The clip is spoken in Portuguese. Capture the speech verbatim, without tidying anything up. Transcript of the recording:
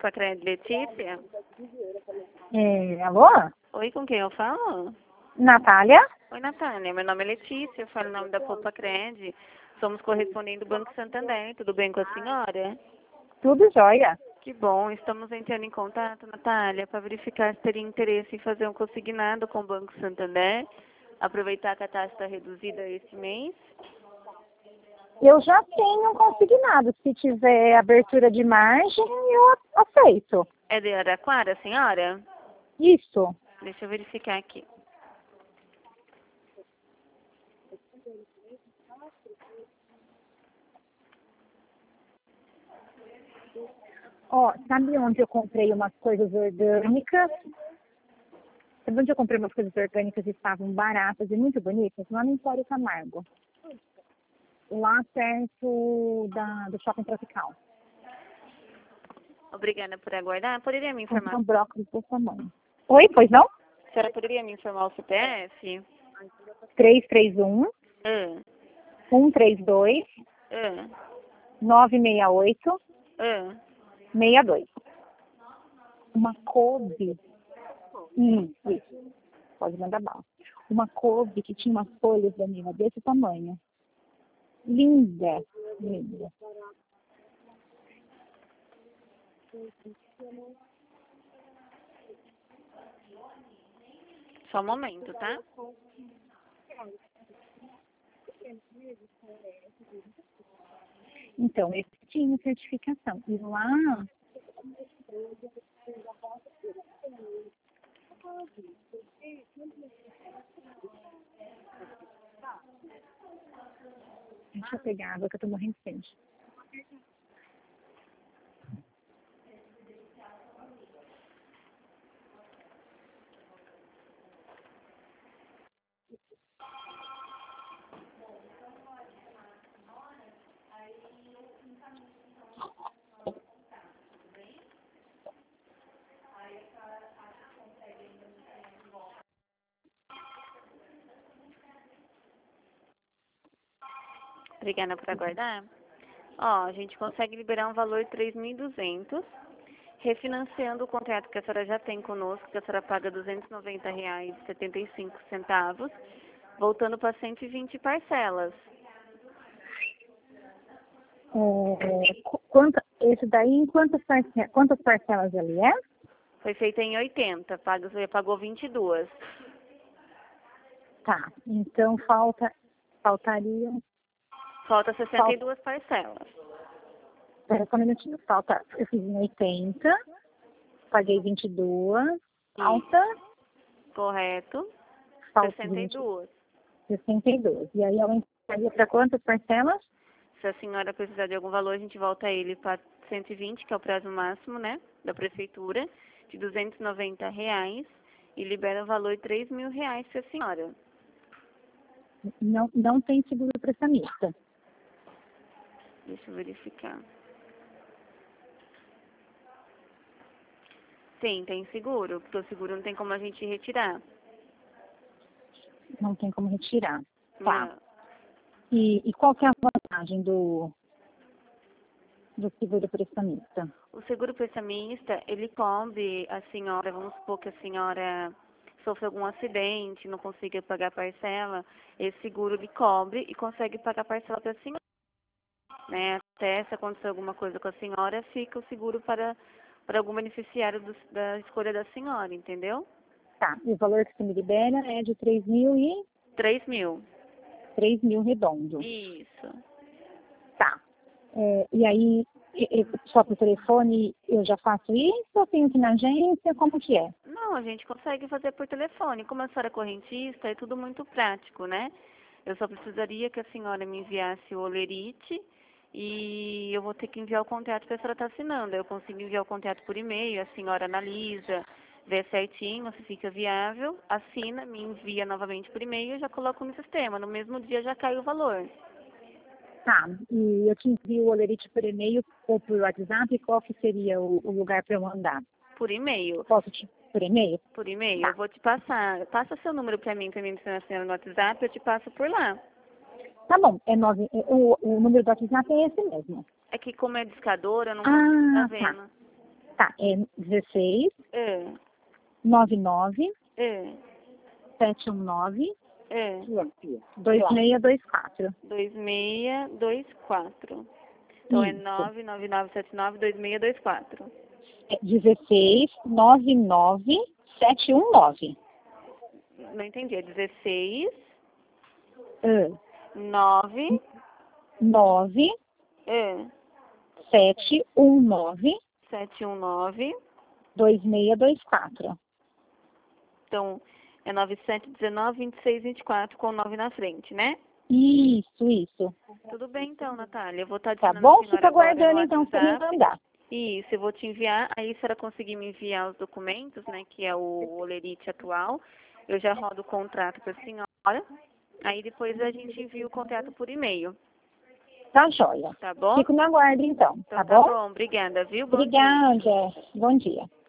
Pacred, Letícia? É, alô? Oi, com quem eu falo? Natália? Oi, Natália. Meu nome é Letícia, eu falo em nome da Pacred. Somos correspondentes do Banco Santander. Tudo bem com a senhora? Tudo jóia. Que bom. Estamos entrando em contato, Natália, para verificar se teria interesse em fazer um consignado com o Banco Santander. Aproveitar que a taxa está reduzida esse mês. Eu já tenho consignado. Se tiver abertura de margem, eu aceito. É de Araraquara, senhora? Isso. Deixa eu verificar aqui. Ó, sabe onde eu comprei umas coisas orgânicas? Sabe onde eu comprei umas coisas orgânicas e estavam baratas e muito bonitas? Lá no Empório Camargo. Lá perto da, do Shopping Tropical. Obrigada por aguardar. Poderia me informar? Um brócolis desse tamanho. Oi, pois não? A senhora poderia me informar o C P F? três três um, Ah, um três dois, ah, nove seis oito, ah. seis dois. Uma couve. Hum, isso. Pode mandar bala. Uma couve que tinha umas folhas, Danila, desse tamanho. Linda. Linda. Só um momento, tá? Então, esse tinha certificação. E lá... Deixa eu pegar água que eu tô morrendo de sede. Obrigada por aguardar. Ó, a gente consegue liberar um valor de três mil e duzentos, refinanciando o contrato que a senhora já tem conosco, que a senhora paga duzentos e noventa reais e setenta e cinco centavos, voltando para cento e vinte parcelas. É, qu- quanta, esse daí, em quantas, parce- quantas parcelas ele é? Foi feita em oitenta, paga, você pagou vinte e duas. Tá, então falta, faltaria... Falta sessenta e duas parcelas. Espera só um minutinho. Falta, eu fiz em oitenta, paguei vinte e dois, falta... Correto? falta sessenta e duas. sessenta e dois. E aí ela entraria para quantas parcelas? Se a senhora precisar de algum valor, a gente volta ele para cento e vinte, que é o prazo máximo, né, da prefeitura, de duzentos e noventa reais, e libera o valor de três mil reais para a senhora. Não, não tem seguro prestamista. Deixa eu verificar. Sim, tem seguro, porque o seguro não tem como a gente retirar. Não tem como retirar. Tá. Não. E, e qual que é a vantagem do, do seguro prestamista? O seguro prestamista, ele cobre a senhora, vamos supor que a senhora sofre algum acidente, não consiga pagar a parcela, esse seguro lhe cobre e consegue pagar a parcela para a senhora. Né? Até se acontecer alguma coisa com a senhora, fica o seguro para, para algum beneficiário do, da escolha da senhora, entendeu? Tá. E o valor que você me libera é de três mil e... três mil. três mil redondo. Isso. Tá. É, e aí, e- e só por telefone eu já faço isso? Ou tenho que ir na agência? Como que é? Não, a gente consegue fazer por telefone. Como a senhora é correntista, é tudo muito prático, né? Eu só precisaria que a senhora me enviasse o olerite e eu vou ter que enviar o contrato que a senhora está assinando. Eu consigo enviar o contrato por e-mail, a senhora analisa, vê certinho se fica viável, assina, me envia novamente por e-mail e eu já coloco no sistema. No mesmo dia já cai o valor. Tá. E eu te envio o olerite por e-mail ou por WhatsApp? Qual que seria o, o lugar para eu mandar? Por e-mail. Posso te... Por e-mail? Por e-mail, Tá. eu vou te passar. Passa seu número para mim, para mim adicionar a senhora no WhatsApp, eu te passo por lá. Tá bom. É nove... é- o, o número do WhatsApp é esse mesmo. É que como é discadora, eu não consigo Ah, estar tá. vendo. Tá, é dezesseis, É, nove nove, é, sete um nove, é. dois seis dois quatro. dois seis dois quatro. Então é Isso. nove nove nove sete nove dois seis dois quatro. É dezesseis, nove nove, sete um nove. Não entendi. É dezesseis, Ah, nove, nove, é, sete um nove, sete um nove. dois seis dois quatro. Então é nove sete um nove, vinte e seis, vinte e quatro com nove na frente, né? Isso, isso. Tudo bem então, Natália. Eu vou estar Tá adicionando a bom? senhora Fica agora no aguardando então pra me WhatsApp. mandar. Isso, eu vou te enviar. Aí, se a senhora conseguir me enviar os documentos, né, que é o Olerite atual, eu já rodo o contrato para a senhora. Aí, depois a gente envia o contrato por e-mail. Tá joia. Tá bom? Fico no aguardo então, Então, tá tá bom? bom. Obrigada, viu? Bom dia. Obrigada. Bom dia.